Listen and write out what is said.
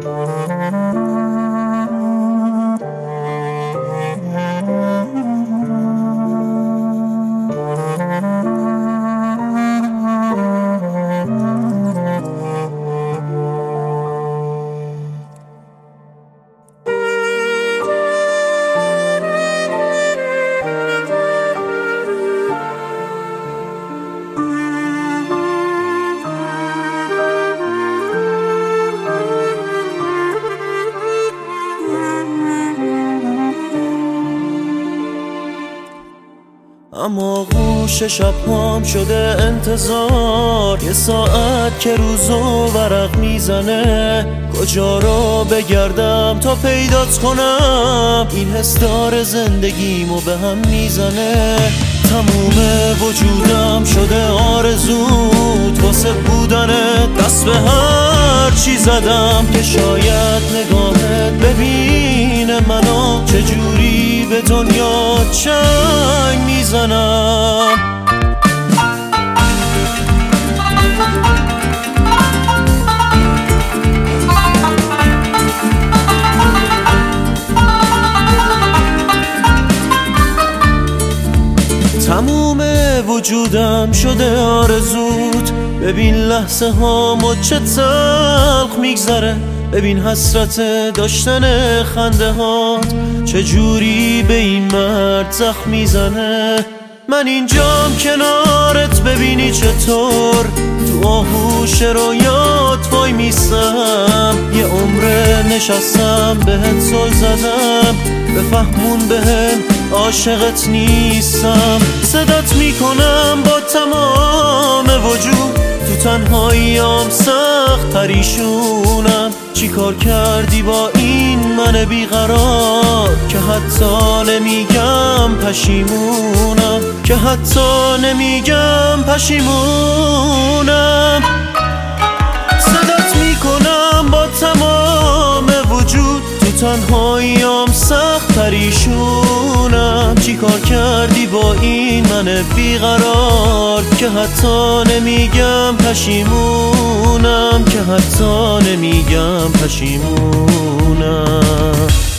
اما گوش شب‌هام شده انتظار، یه ساعت که روزو ورق میزنه. کجا رو بگردم تا پیدات کنم؟ این حس داره زندگیمو به هم میزنه. تموم وجودم شده آرزوت، واسه بودنت دست به هر چی زدم که شاید نگاهت ببینه منو چجوری به دنیا چنگ میزنم. تموم وجودم شده آرزوت، ببین لحظه هامو چه تلخ میگذره. ببین حسرت داشتن خنده هات چجوری به این مرد زخم میزنه. من اینجام کنارت ببینی چطور تو آغوش رویات وای میستم. یه عمره نشستم بهت زل زدم، بفهمون بهم عاشقت نیستم. صدات میکنم با تمام وجود، تو تنهاییام سخت پریشونم. چی کار کردی با این من بیقرار که حتی نمیگم پشیمونم، که حتی نمیگم پشیمونم. صدات میکنم با تمام وجود، تو تنهاییام سخت پریشونم. چی کار کردی با این من بیقرار که حتی نمیگم پشیمونم، که حتی نمیگم پشیمونم.